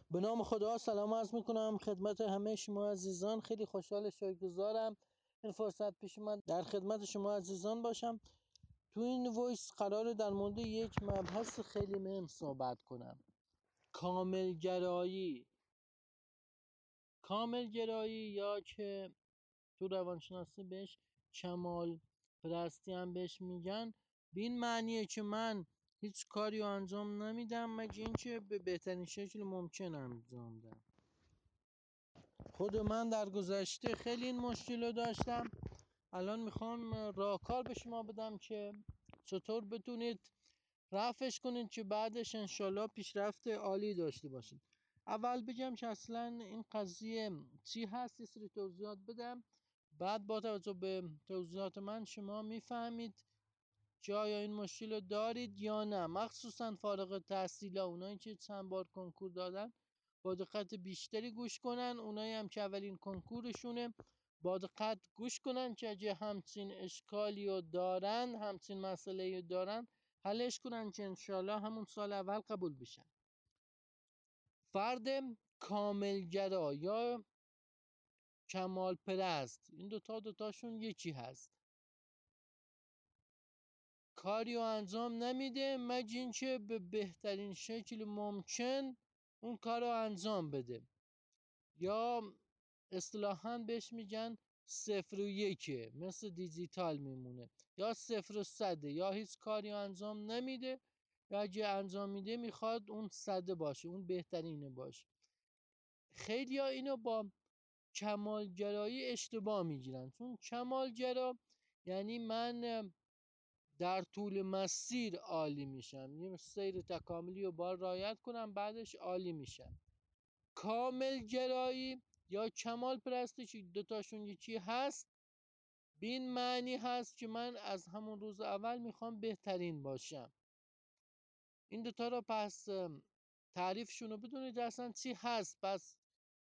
به نام خدا سلام عرض میکنم خدمت همه شما عزیزان. خیلی خوشحال شکرگزارم این فرصت پیش من در خدمت شما عزیزان باشم. تو این وایس قراره در مورد یک مبحث خیلی مهم صحبت کنم. کاملگرایی یا که تو روانشناسی بهش کمال پرستی هم بهش میگن. به این معنیه که من هیچ کاری رو انجام نمیدم مگه اینکه به بهترین شکل ممکن انجام بدم. خود من در گذشته خیلی این مشکل رو داشتم. الان میخوام راهکار به شما بدم که چطور بتونید رفعش کنید که بعدش انشالله پیشرفت عالی داشته باشید. اول بگم که اصلا این قضیه چی هست، یه سری توضیحات بدم، بعد با توجه به توضیحات من شما میفهمید که آیا این مشکل رو دارید یا نه. مخصوصا فارغ التحصیل ها، اونایی که چند بار کنکور دادن با دقت بیشتری گوش کنن، اونایی هم که اولین کنکورشونه با دقت گوش کنن که اگه همچین اشکالی رو دارن، همچین مسئله رو دارن، حلش کنن که انشالله همون سال اول قبول بشن. فرد کاملگرا یا کمال پرست، این دوتاشون یکی هست. کاری رو انجام نمیده مگه اینکه به بهترین شکل ممکن اون کار رو انجام بده، یا اصطلاحاً بهش میگن 0 و 1، مثل دیجیتال میمونه، یا 0 و 100، یا هیچ کاری رو انجام نمیده یا اگه انجام میده میخواد اون 100 باشه، اون بهترینه باشه. خیلی ها اینو با کمالگرایی اشتباه میگیرن، چون کمالگرا یعنی من در طول مسیر عالی میشم، یه سیر تکاملی رو باید رعایت کنم بعدش عالی میشم. کامل گرایی یا کمال پرستی دوتاشون یکی هست، به این معنی هست که من از همون روز اول میخوام بهترین باشم. این دوتا رو پس تعریفشون رو بدونید اصلا چی هست. پس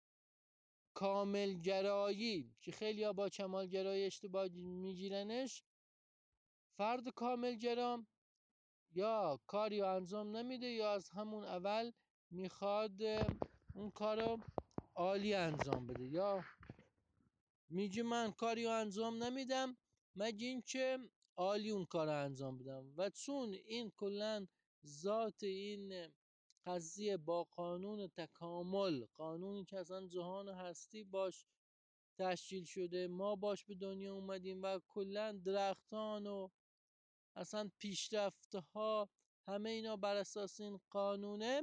کامل گرایی که خیلی ها با کمال گرایی اشتباه میگیرنش، فرد کامل گرام یا کاری رو انجام نمیده یا از همون اول میخواد اون کارو عالی انجام بده، یا میگه من کاری رو انجام نمیدم مگه اینکه عالی اون کار رو انجام بدم. و چون این کلن ذات این قضیه با قانون تکامل، قانونی که اصلا جهان هستی باش تشکیل شده، ما باش به دنیا اومدیم و کلن درختان و اصلا پیشرفته ها همه اینا بر اساس این قانونه،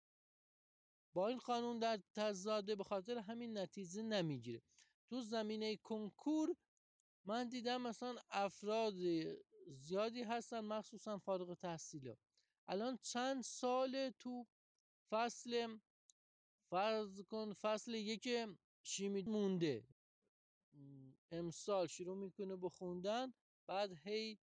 با این قانون در تضاده، به خاطر همین نتیجه نمیگیره. تو زمینه کنکور من دیدم مثلا افراد زیادی هستن مخصوصا فارغ التحصیل ها الان چند سال تو فصل، فرض کن فصل 1 شیمی مونده، امسال شروع میکنه به خوندن، بعد هی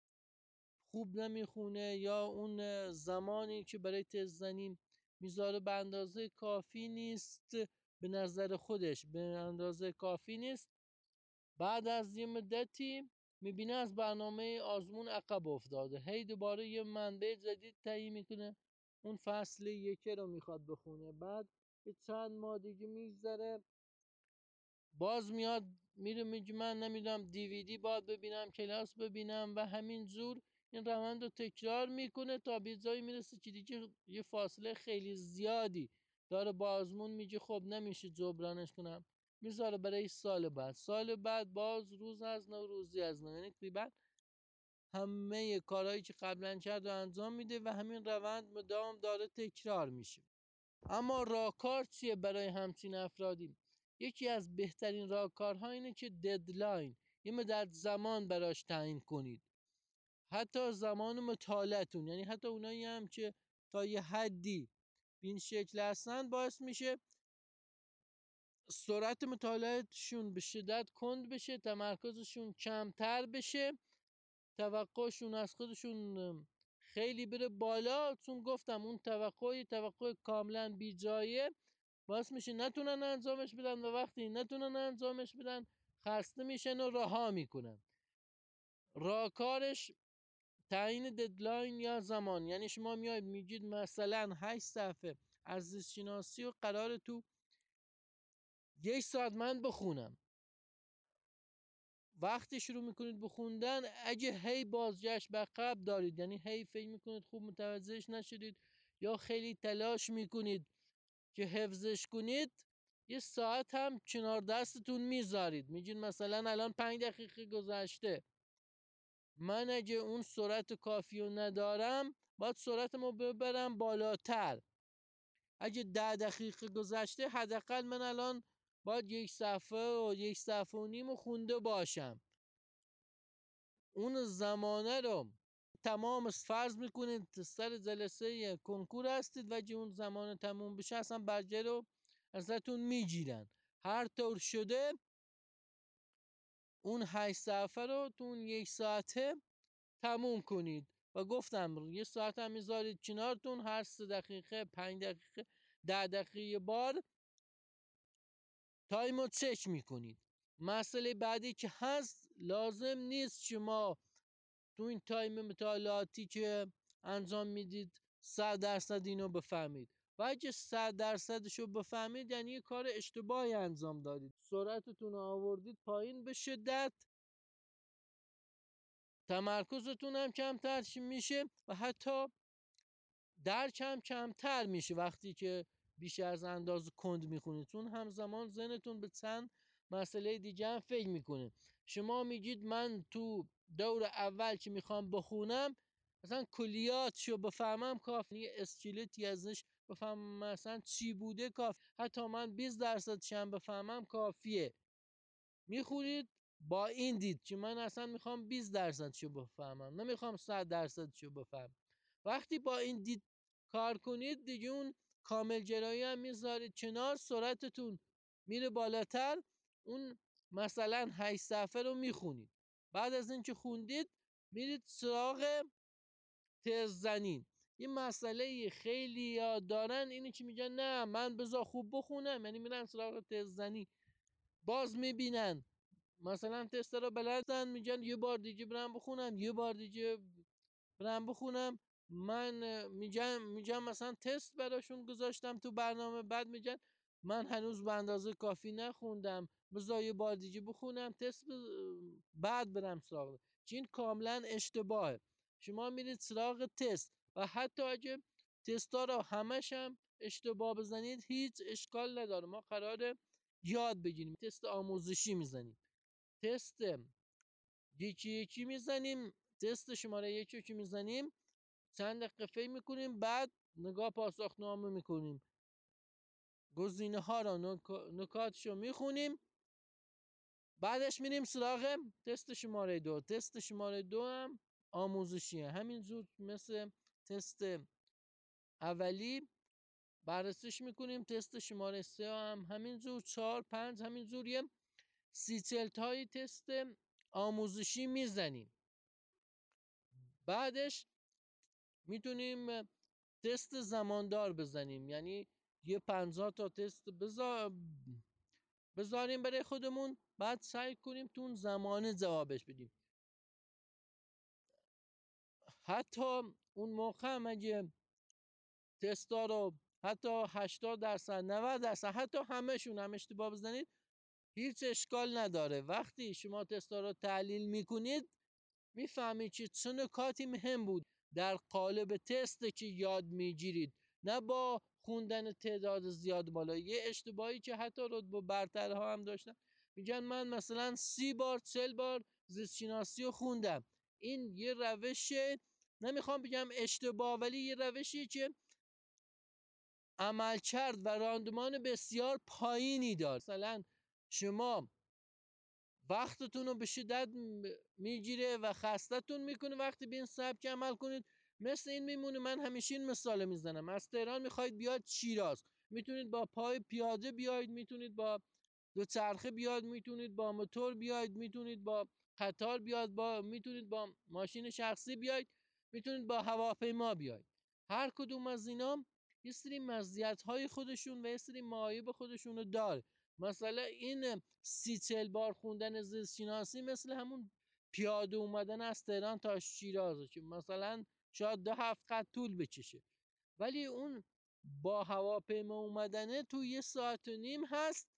خوب نمیخونه یا اون زمانی که برای تست زنی میذاره به اندازه کافی نیست، به نظر خودش به اندازه کافی نیست. بعد از یه مدتی میبینه از برنامه آزمون عقب افتاده، هی دوباره یه منبع جدید تعیین میکنه، اون فصل 1 رو میخواد بخونه، بعد یه چند ماه دیگه میگذره باز میاد میره میگه من نمیدونم دیویدی باید ببینم، کلاس ببینم، و همین جور این روند رو تکرار میکنه تا به جایی میرسه که دیگه یه فاصله خیلی زیادی داره با آزمون، میگه خب نمیشه جبرانش کنم، میذاره برای سال بعد باز روز از نو روزی از نو، یعنی تقریبا همه کارهایی که قبلا کرد و انجام میده و همین روند مدام داره تکرار میشه. اما راهکار چیه برای همچین افرادی؟ یکی از بهترین راهکارها اینه که ددلاین، یه مدت زمان براش تعیین کنید، حتی زمان مطالعتون، یعنی حتی اونایی هم که تا یه حدی به این شکل هستن باعث میشه سرعت مطالعاتشون به شدت کند بشه، تمرکزشون کمتر بشه، توقعشون از خودشون خیلی بره بالا، چون گفتم اون توقع کاملا بی جایه باعث میشه نتونن انجامش بدن و وقتی نتونن انجامش بدن خسته میشن و رها میکنن. راهکارش تعیین ددلاین یا زمان، یعنی شما میاید میگید مثلا 8 صفحه از زیست شناسی و قرار تو 1 ساعت من بخونم. وقتی شروع میکنید بخوندن، اگه هی بازگشت به عقب دارید، یعنی هی فکر میکنید خوب متوجهش نشدید یا خیلی تلاش میکنید که حفظش کنید، 1 ساعت هم کنار دستتون میذارید، میگید مثلا الان 5 دقیقه گذشته، من اگه اون سرعت کافی رو ندارم باید سرعتمو ببرم بالاتر. اگه 10 دقیقه گذشته، حداقل من الان باید 1 صفحه و 1 صفحه و نیم رو خونده باشم. اون زمانه رو تمام فرض میکنید سر جلسه کنکور هستید و اگه اون زمان تموم بشه اصلا برگه رو ازتون میگیرن. هر طور شده اون 8 صفحه رو تو اون 1 ساعته تموم کنید و گفتم 1 ساعت هم میذارید کنارتون، هر 3 دقیقه 5 دقیقه 10 دقیقه یه بار تایم رو چک میکنید. مسئله بعدی که هست، لازم نیست شما تو این تایم مطالعاتی که انجام میدید 100% اینو بفهمید و اگه 100%ش رو بفهمید یعنی یه کار اشتباهی انجام دادید، سرعتتون رو آوردید پایین به شدت، تمرکزتون هم کمتر میشه و حتی درک هم کمتر میشه وقتی که بیش از اندازه کند میخونید، چون همزمان ذهنتون به چند مسئله دیگه هم فکر میکنه. شما میگید من تو دور اول که میخوام بخونم مثلا کلیاتشو بفهمم کافیه، اسکلتی ازش بفهمم مثلا چی بوده کافی، حتی من 20% هم بفهمم کافیه. میخونید با این دید که من اصلا میخوام 20% شو بفهمم، نمیخوام 100% شو بفهمم. وقتی با این دید کار کنید دیگه اون کامل گرایی هم میذارید کنار، سرعتتون میره بالاتر، اون مثلا 8 صفحه رو میخونید. بعد از اینکه خوندید میرید سراغ تز زنین. این مسئله خیلی یاد دارن اینه که میگن نه من بذار خوب بخونم، یعنی میرن سراغ تز زنی، باز میبینن مثلا تست رو بلدن، میگن یه بار دیگه برم بخونم، یه بار دیگه برم بخونم. من میگم مثلا تست براشون گذاشتم تو برنامه، بعد میگن من هنوز به اندازه کافی نخوندم، بذار یه بار دیگه بخونم تست بعد برم سراغ. این کاملا اشتباهه. شما میرید سراغ تست و حتی اگه تستا رو همش هم اشتباه بزنید هیچ اشکال نداره، ما قراره یاد بگیریم. تست آموزشی میزنیم، تست یکی یکی میزنیم، تست شماره 1 رو که میزنیم چند دقیقه فکر میکنیم، بعد نگاه پاسخنامه میکنیم، گزینه ها رو نکاتش رو میخونیم، بعدش میریم سراغ تست شماره 2. تست شماره 2 هم آموزشیه، همینجور مثل تست اولی بررسیش میکنیم. تست شماره 3 هم همینجور، 4 5 همینجور یه 30 های تست آموزشی میزنیم. بعدش میتونیم تست زماندار بزنیم، یعنی یه 50 تا تست بذاریم برای خودمون، بعد سعی کنیم تو اون زمانه جوابش بدیم. حتی اون موقع هم اگه تستا رو حتی 80% 90% حتی همشون هم اشتباه بزنید هیچ اشکال نداره. وقتی شما تستا رو تحلیل میکنید میفهمید که چه نکاتی مهم بود در قالب تست که یاد میگیرید، نه با خوندن تعداد زیاد بالا. یه اشتباهی که حتی رتبه برترها هم داشتن، میگن من مثلا 30 بار 40 بار زیست شناسی رو خوندم. این یه روش، نمیخوام بگم اشتباه، ولی یه روشی که عملکرد و راندمان بسیار پایینی دار. مثلا شما وقتتون رو به شدت میگیره و خستتون میکنه وقتی به این سبک عمل کنید. مثل این میمونه، من همیشه این مثال میزنم، از تهران میخواید بیاد شیراز، میتونید با پای پیاده بیاید، میتونید با دوچرخه بیاید، میتونید با موتور بیاید، میتونید با قطار بیاید، میتونید با ماشین شخصی بیاید، میتونید با هواپیما بیاید. هر کدوم از اینا یه سری مزیت‌های خودشون و یه سری معایب خودشونو داره. مثلا این 30 40 بار خوندن زیست شناسی مثل همون پیاده اومدن از تهران تا شیراز که مثلا شاید 2 هفته طول بکشه، ولی اون با هواپیما اومدنه تو 1.5 ساعت هست،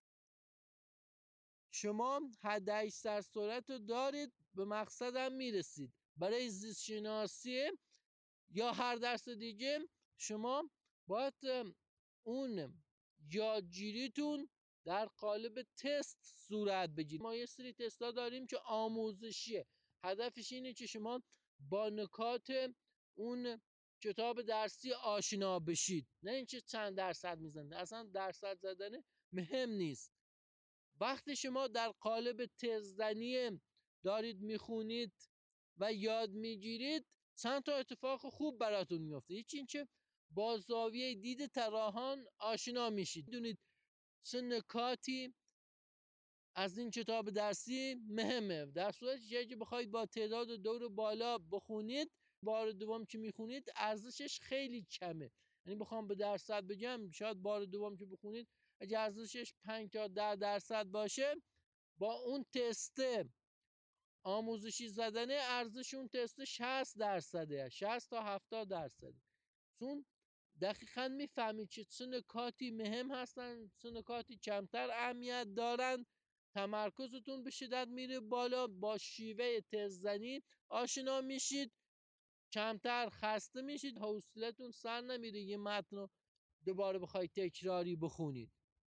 شما حد سرعت رو دارید، به مقصدم میرسید. برای زیست شناسی یا هر درس دیگه شما باید اون یادگیریتون در قالب تست صورت بگیرید. ما یه سری تستا داریم که آموزشیه، هدفش اینه که شما با نکات اون کتاب درسی آشنا بشید، نه اینکه چند درصد میزنید. اصلا درصد زدن مهم نیست. وقتی شما در قالب تزدنی دارید میخونید و یاد میگیرید، چند تا اتفاق خوب براتون میفته. یکی این که با زاویه دید طراحان آشنا میشید، میدونید چه نکاتی از این کتاب درسی مهمه. در صورتی که بخواید با تعداد دور بالا بخونید، بار دوم که میخونید ارزشش خیلی کمه. یعنی بخوام به درصد بگم، شاید بار دوم که بخونید اگه ارزشش 5 تا 10% باشه، با اون تست آموزشی زدنه ارزش اون تست 60%، 60 تا 70%. چون دقیقا میفهمید که چه نکاتی مهم هستن، چه نکاتی کمتر اهمیت دارن، تمرکزتون به شدت میره بالا، با شیوه تزدنی آشنا میشید، کمتر خسته میشید، حوصلتون سر نمیره یه متن رو دوباره بخواید تکراری بخونید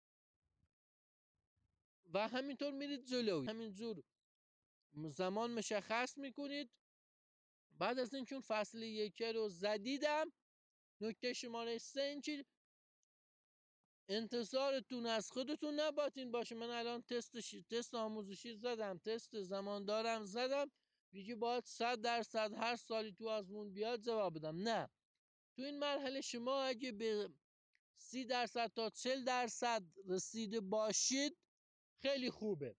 و همینطور میرید جلو. همینجور زمان مشخص میکنید. بعد از این چون فصل 1 رو زدیدم، نکته شماره 3 این که انتظارتون از خودتون نباید باشه من الان تست آموزشی زدم، تست زمان دارم زدم، دیگه باید 100% هر سالی تو آزمون بیاد جواب بدم. نه، تو این مرحله شما اگه به 30% تا 40% رسیده باشید خیلی خوبه.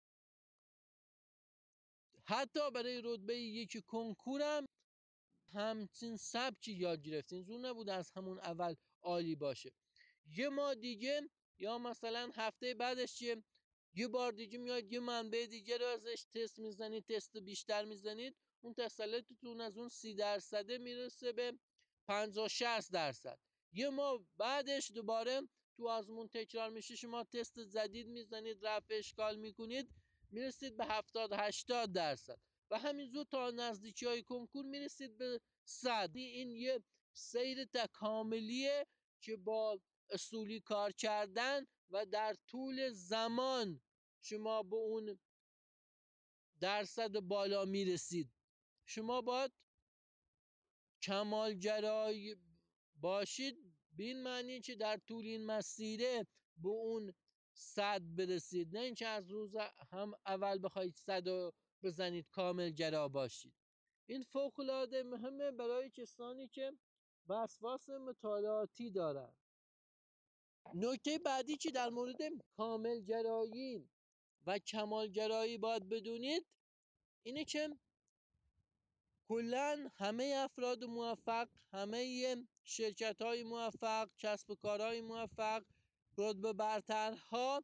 حتی برای رتبه 1 کنکورم همچین سبکی یاد گرفتین، زور نبود از همون اول عالی باشه. یه ماه دیگه یا مثلا هفته بعدش یه بار دیگه میاد یه منبع دیگه رو ازش تست میزنید، تست بیشتر میزنید، اون تسلطتون از اون 30% میرسه به 50-60%. یه ماه بعدش دوباره تو آزمون تکرار میشه، شما تست جدید میزنید، رفع اشکال میکنید، میرسید به 70-80% و همینجور تا نزدیکی های کنکور میرسید به 100. این یه سیر تکاملیه که با اصولی کار کردن و در طول زمان شما به اون درصد بالا میرسید. شما باید کمالگرایی باشید به این معنی که در طول این مسیره به اون 100 برسید، نه اینکه از روز هم اول بخواید 100 رو بزنید کاملگرا باشید. این فوق‌العاده مهمه برای کسانی که وسواس مطالعاتی دارن. نکته بعدی که در مورد کاملگرایی و کمالگرایی باید بدونید اینه که کلا همه افراد موفق، همه شرکت های موفق، کسب و کارهای موفق، رتبه برترها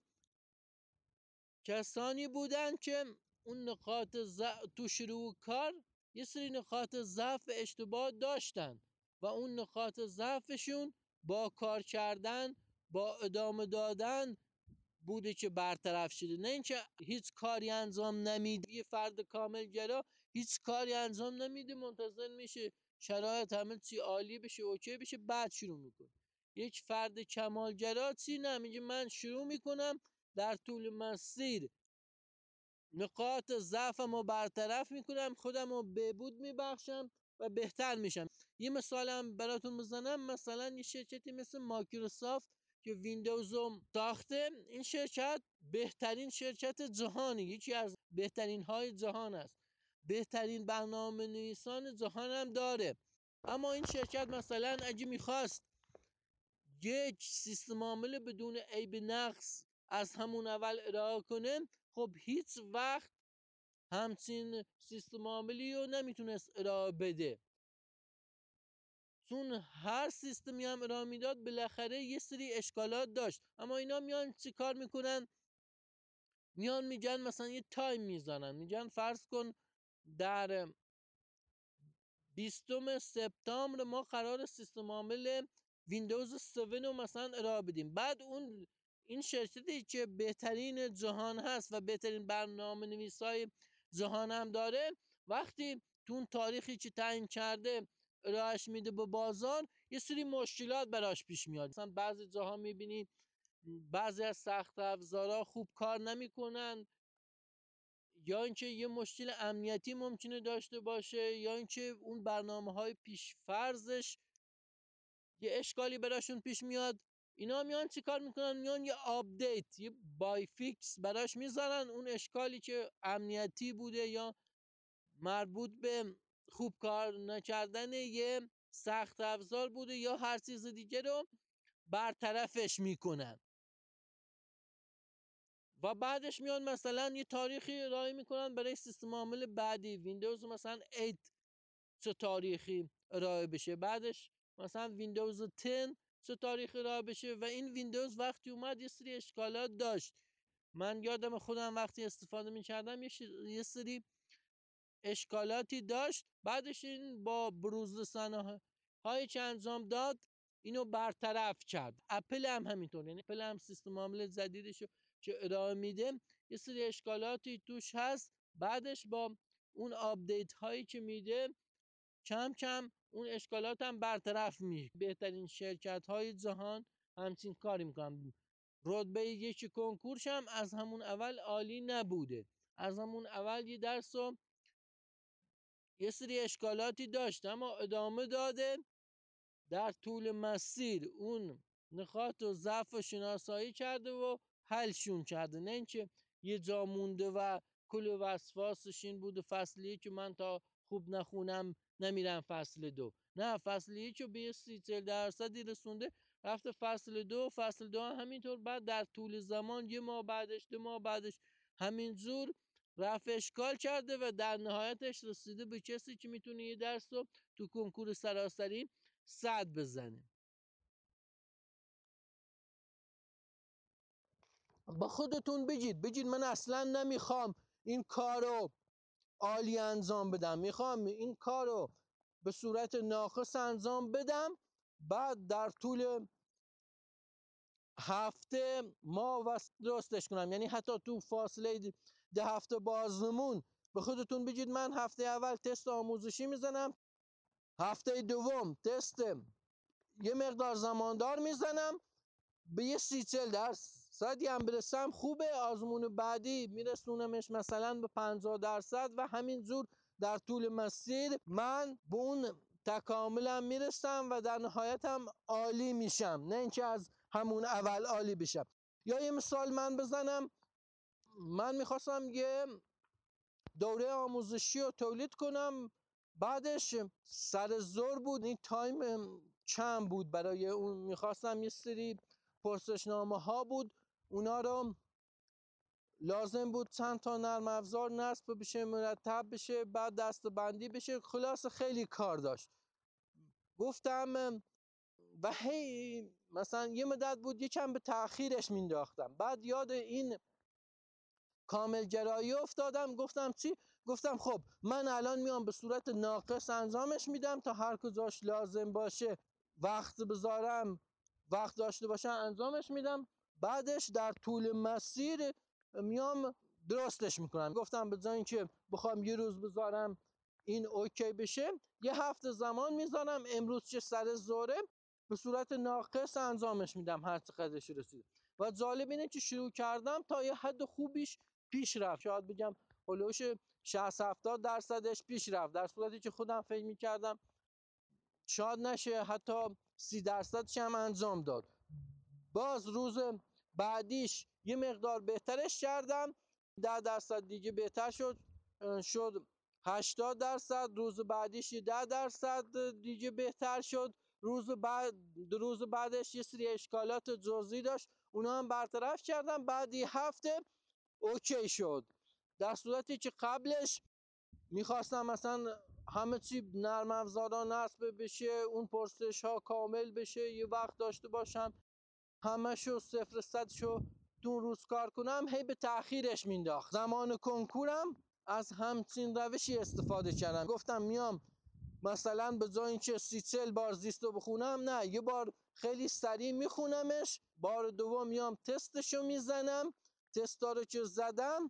کسانی بودن که اون نقاط تو شروع کار یه سری نقاط ضعف اشتباه داشتن و اون نقاط ضعفشون با کار کردن، با ادامه دادن بوده که برطرف شده، نه اینکه هیچ کاری انجام نمیده. یه فرد کامل گرا هیچ کاری انجام نمیده، منتظر میشه شرایط همه چی عالی بشه، اوکی بشه، بعد شروع میکنه. یک فرد کمالگرا چی نمیگه، من شروع میکنم، در طول مسیر نقاط ضعفم رو برطرف میکنم، خودم رو بهبود میبخشم و بهتر میشم. یه مثالم براتون بزنم، مثلا یه شرکتی مثل مایکروسافت که ویندوز رو ساخته، این شرکت بهترین شرکت جهانی، یکی از بهترین های جهان است، بهترین برنامه نویسان جهان هم داره. اما این شرکت مثلا اگه میخواست یک سیستم عامل بدون عیب نقص از همون اول ارائه کنه، خب هیچ وقت همچین سیستم عاملی رو نمیتونست ارائه بده، چون هر سیستمی هم ارائه میداد بالاخره یه سری اشکالات داشت. اما اینا میان چی کار میکنن؟ میان میگن مثلا یه تایم میزنن، میگن فرض کن در 20 سپتامبر ما قرار سیستم عامل ویندوز 7 رو مثلا ارائه بدیم. بعد این شرکتی که بهترین جهان هست و بهترین برنامه نویسای جهان هم داره، وقتی تو اون تاریخی که تعیین کرده ارائهش میده به بازار، یه سری مشکلات براش پیش میاد. مثلا بعضی جاها میبینی بعضی از سخت افزارها خوب کار نمیکنن، یا اینکه یه مشکل امنیتی ممکنه داشته باشه، یا اینکه اون برنامه‌های پیش فرضش یه اشکالی براشون پیش میاد. اینا میان چیکار میکنن؟ میان یه آپدیت، یه بای فیکس براش میذارن. اون اشکالی که امنیتی بوده یا مربوط به خوب کار نکردن یه سخت افزار بوده یا هر چیز دیگه رو برطرفش میکنن و بعدش میان مثلا یه تاریخی ارائه میکنن برای سیستم عامل بعدی. ویندوز مثلا 8 چه تاریخی ارائه بشه، بعدش مثلا ویندوز 10 چه تاریخی ارائه بشه. و این ویندوز وقتی اومد یه سری اشکالات داشت. من یادم خودم وقتی استفاده میکردم یه سری اشکالاتی داشت. بعدش این با بروز رسانه هایی که انجام داد اینو برطرف کرد. اپل هم همینطور، یعنی اپل هم سیستم عامل جدیدشو که ارائه میده یه سری اشکالاتی توش هست، بعدش با اون آپدیت هایی که میده کم کم اون اشکالات هم برطرف میشه. بهترین شرکت های جهان همچین کاری میکنن. رتبه 1 کنکورش هم از همون اول عالی نبوده. از همون اول یه درس و یه سری اشکالاتی داشت، اما ادامه داده. در طول مسیر اون نقاط و ضعف و شناسایی کرده و حلشون کرده، نه اینکه یه جا مونده و کل وسواسش این بوده فصلی که من تا خوب نخونم نمیرم فصل 2. نه، فصل 1 رو به یه 30-40% رسونده، رفته فصل 2، فصل 2 همینطور. بعد در طول زمان 1 ماه بعدش 2 ماه بعدش همینجور رفع اشکال کرده و در نهایتش رسیده به کسی که میتونه یه درس رو تو کنکور سراسری 100 بزنه. با خودتون بگید من اصلا نمیخوام این کارو عالی انجام بدم، میخوام این کارو به صورت ناقص انجام بدم. بعد در طول هفته ماه و درستش کنم. یعنی حتی تو فاصله 10 هفته بازمون به خودتون بگید من هفته اول تست آموزشی میزنم، هفته دوم تست یه مقدار زماندار میزنم، به یه 30-40% هم برسم خوبه. آزمون بعدی میرسونمش مثلا به 50% و همینجور در طول مسیر من به اون تکاملم میرسم و در نهایت هم عالی میشم، نه اینکه از همون اول عالی بشم. یا یه مثال من بزنم، من میخواستم یه دوره آموزشی رو تولید کنم، بعدش سر زور بود، این تایم کم بود برای اون. میخواستم یه سری پرسشنامه ها بود، اونا رو لازم بود چند تا نرم افزار نصب بشه، مرتب بشه، بعد دسته بندی بشه، خلاص خیلی کار داشت. گفتم و هی مثلا یه مدت بود یکم به تأخیرش مینداختم. بعد یاد این کامل گرایی افتادم. گفتم چی؟ گفتم خب من الان میام به صورت ناقص انجامش میدم تا هر کجاش لازم باشه وقت بذارم، وقت داشته باشم انجامش میدم. بعدش در طول مسیر میام درستش میکنم. گفتم به جای اینکه بخوام یه روز بذارم این اوکی بشه، یه هفته زمان میذارم، امروز چه سر زوره به صورت ناقص انجامش میدم هر چقدرش رسید. و جالب اینه که شروع کردم تا یه حد خوبیش پیش رفت، شاید بگم هلوش 60-70% پیش رفت، در صورتی که خودم فکر میکردم شاید نشه حتی 30% هم انجام داد. باز روز بعدیش یه مقدار بهترش کردم، 10% دیگه بهتر شد 80%. روز بعدیش 10% دیگه بهتر شد. روز بعدش یه سری اشکالات جزئی داشت، اونا هم برطرف کردم. بعد یه هفته اوکی شد، در صورتی که قبلش میخواستم مثلا همه چی نرم افزارا نصب بشه، اون پرسش ها کامل بشه، یه وقت داشته باشم همه شو 0-100 شو تو روز کار کنم، هی به تأخیرش مینداخت. زمان کنکورم از همچین روشی استفاده کردم. گفتم میام مثلا به جای اینکه 30-40 بار زیست رو بخونم، نه، یه بار خیلی سریع میخونمش، بار دوم میام تستشو میزنم، تستا رو که زدم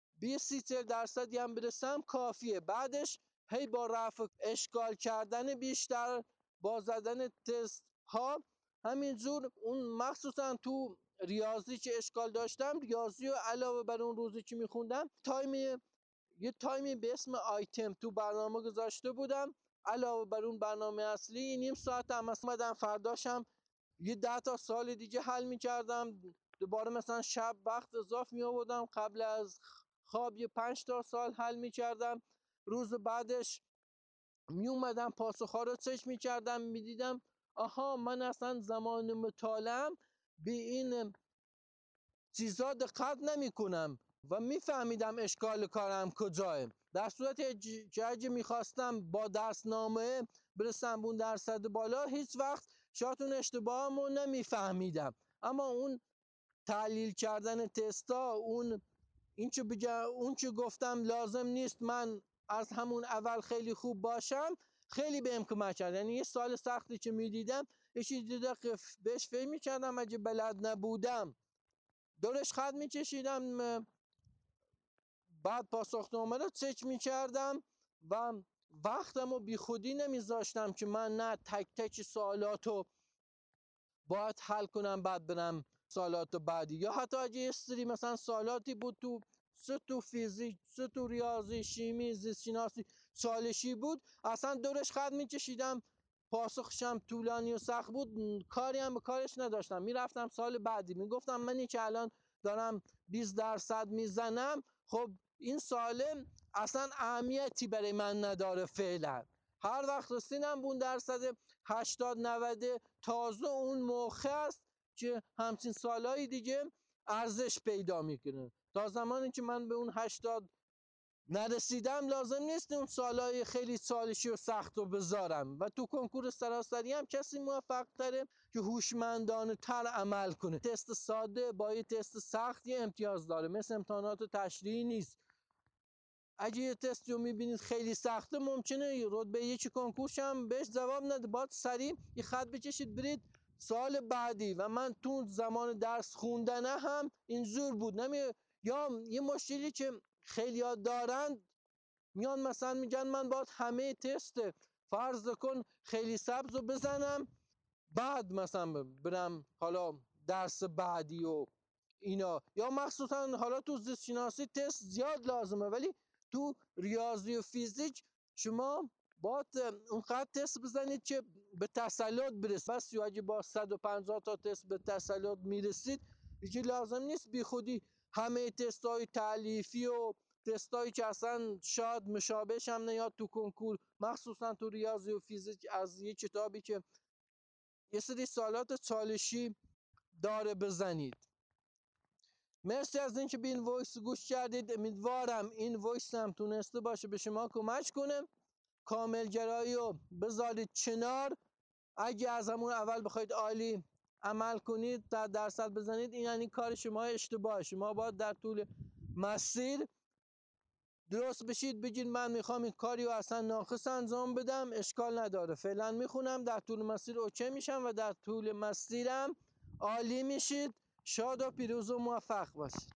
20-30% هم برسم کافیه. بعدش هی با رفع اشکال کردن بیشتر، با زدن تست ها، همینجور اون مخصوصا تو ریاضی که اشکال داشتم، ریاضی رو علاوه بر اون روزی که میخوندم یه تایمی به اسم آیتم تو برنامه گذاشته بودم، علاوه بر اون برنامه اصلی نیم ساعت هم اومدم فرداشم یه 10 تا سال دیگه حل میکردم، دوباره مثلا شب وقت اضاف می آوردم، قبل از خواب یه 5 تا سال حل میکردم، روز بعدش می اومدم پاسخ‌ها رو چک میکردم، میدیدم آها من اصلا زمان مطالعم به این چیزا دقت نمی کنم و میفهمیدم اشکال کارم کجاه. در صورت که اگه میخواستم با درسنامه برسم اون درصد بالا، هیچ وقت شاید اون اشتباهمو نمیفهمیدم. اما اون تحلیل کردن تستا، اون چه گفتم لازم نیست من از همون اول خیلی خوب باشم، خیلی بهم کمک کرد. یعنی یه سال سختی که میدیدم یه چیزی دقیق بهش فکر میکردم، اگه بلد نبودم دورش خط میکشیدم، بعد پاسخنامه رو چک میکردم و وقتم رو بی خودی نمیذاشتم که من نه تک تک سوالاتو باید حل کنم بعد برم سوالات بعدی، یا حتی اگه یه سری مثلا سوالاتی بود تو سه تو فیزیک، سه تو ریاضی، شیمی، زیست شناسی چالشی بود، اصلا دورش خط میکشیدم، پاسخشم طولانی و سخت بود، کاری هم به کارش نداشتم، میرفتم سال بعدی میگفتم منی که الان دارم 20% میزنم، خب این سال اصلا اهمیتی برای من نداره فعلا، هر وقت رسیدم به اون درصد 80-90 تازه اون موقع است که همچین سالهای دیگه ارزش پیدا میکنه. تا زمانی که من به اون 80 نرسیدم لازم نیست اون سالهای خیلی چالشی و سخت رو بذارم. و تو کنکور سراسری هم کسی موفق تره که هوشمندانه تر عمل کنه. تست ساده با یه تست سخت یه امتیاز داره، مثل امتحانات تشریحی نیست. اگه یه تست رو میبینید خیلی سخته، ممکنه رتبه 1 کنکورش هم بهش جواب نده، باید سریع یه خط بکشید برید سال بعدی. و من تو زمان درس خوندن هم اینجور بود. یا یه مشکلی که خیلی ها دارند، میان مثلا میگن من باید همه تست فرض کن خیلی سبز رو بزنم بعد مثلا برم حالا درس بعدی و اینا. یا مخصوصا حالا تو زیست شناسی تست زیاد لازمه، ولی تو ریاضی و فیزیک شما باید اونقدر تست بزنید که به تسلط برسید. بس اگه با 150 تا تست به تسلط میرسید، دیگه لازم نیست بی خودی همه تست های تعلیفی و تستایی که اصلا شاید مشابهش هم نیاد تو کنکور، مخصوصا تو ریاضی و فیزیک، از یه کتابی که یه سری سوالات چالشی داره بزنید. مرسی از اینکه به این وایس گوش کردید. امیدوارم این وایس هم تونسته باشه به شما کمک کنه. کاملگرایی رو بذارید کنار. اگه از همون اول بخواید عالی عمل کنید، 100% بزنید، این یعنی کار شما اشتباهه. شما باید در طول مسیر درست بشید، بگید من میخوام این کاری رو اصلا ناقص انجام بدم، اشکال نداره، فعلا میخونم، در طول مسیر اوکی میشم و در طول مسیرم عالی میشید. شاد و پیروز و موفق باشید.